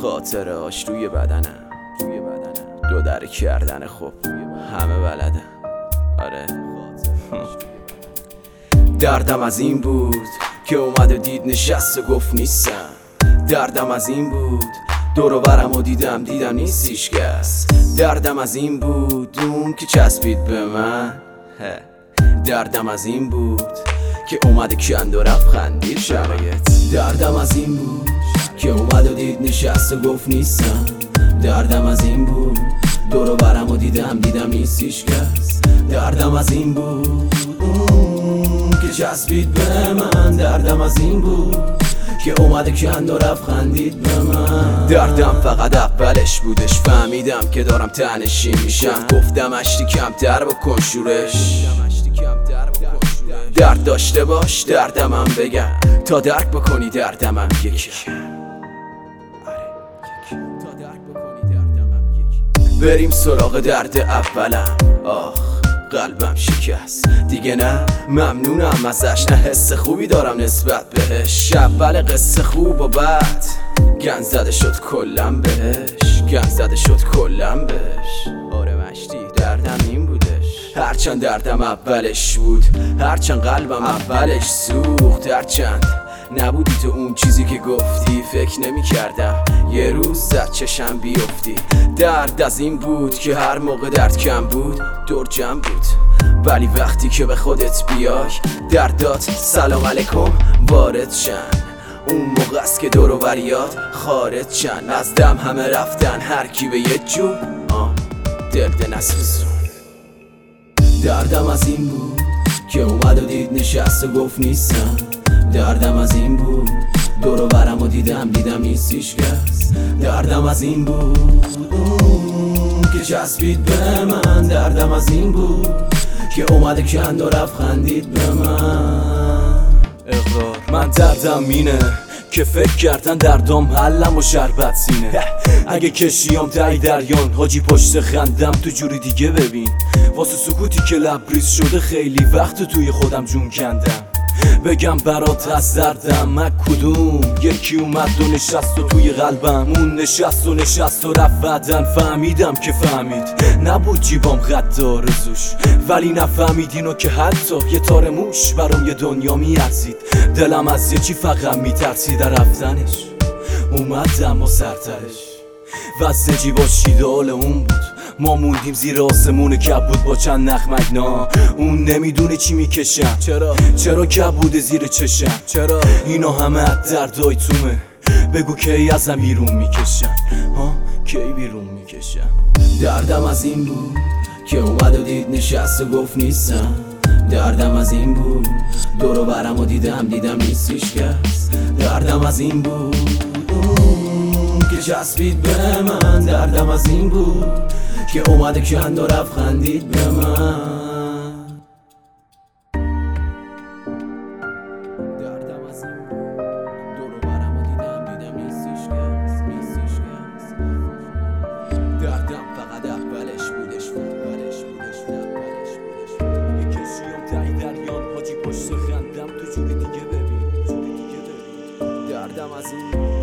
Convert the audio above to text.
خاطره هاش توی بدنم دو در کردن خب همه بلدن. آره دردم از این بود که اومد و دید نشست و گفت نیستم. دردم از این بود دور و برم و دیدم نیست هیچکس. دردم از این بود اون که چسبید به من. دردم از این بود که اومد کند و رفت خندید شرایط. دردم از این بود که اومد و دید نشست و گفت نیستم. دردم از این بود دور و برم و دیدم نیست هیچکس. دردم از این بود اون که چسبید به من. دردم از این بود که اومد کند و رفت خندید به من. دردم فقط اولش بودش، فهمیدم که دارم تنشی میشم. گفتم اشتی کمتر بکن شورش، درد داشته باش دردمم بگم تا درک بکنی دردمم یکی. بریم سراغ درد اولم. آخ قلبم شکست دیگه، نه ممنونم ازش، نه حس خوبی دارم نسبت بهش. اول قصه خوب و بد گند زده شد کلم بهش، گند زده شد کلم بهش. آره مشتی دردم این بودش، هرچند دردم اولش بود، هرچند قلبم اولش سوخت، هرچند نبودی تو اون چیزی که گفتی. فکر نمی کردم یه روز زد چشم بیفتی. درد از این بود که هر موقع درد کم بود دور جمع بود، ولی وقتی که به خودت بیای دردات سلام علیکم وارد شن. اون موقع است که دور و بریات خارج شن. از دم همه رفتن هر کی به یه جون دل نسوزون. دردم از این بود که اومد و دید نشست و گفت نیستم. دردم از این بود دور و برم و دیدم نیست هیچکس. دردم از این بود که چسبید به من. دردم از این بود که اومد کند و رفت خندید به من. اقرار من دردم اینه که فکر کردن دردم حلم و شربت سینه. اگه کشیام تایی دریان حاجی پشت خندم تو جوری دیگه ببین. واسه سکوتی که لبریز شده خیلی وقت توی خودم جون کندم. بگم برات از دردم من کدوم یکی اومد و نشست و توی قلبم اون نشست و رفت. بعدن فهمیدم که فهمید نبود جیبام قد آرزوش، ولی نفهمید اینو که حتی یه تار موش برام یه دنیا میارزید. دلم از یه چی فقط میترسید رفتنش، اومدم و سرترش واسه جیبا شیدال اون بود. ما موندیم زیر آسمون کبود با چند نخمگنا. اون نمیدونه چی میکشم، چرا کبوده زیر چشم، چرا اینا همه از دردای تومه. بگو کی ازم بیرون میکشن، کی بیرون میکشن. دردم از این بود که اومد و دید نشست و گفت نیستم. دردم از این بود دور و برم و دیدم نیست هیچکس. دردم از این بود که چسبید به من. دردم از این بود که اومد کند و رفت خندید به من. دردم از این بود دور و برم و دیدم نیست هیچکس. دردم فقط اولش بودش. یه کشیام تایی دریان حاجی پشت خندم تو جوری دیگه ببین. دردم از این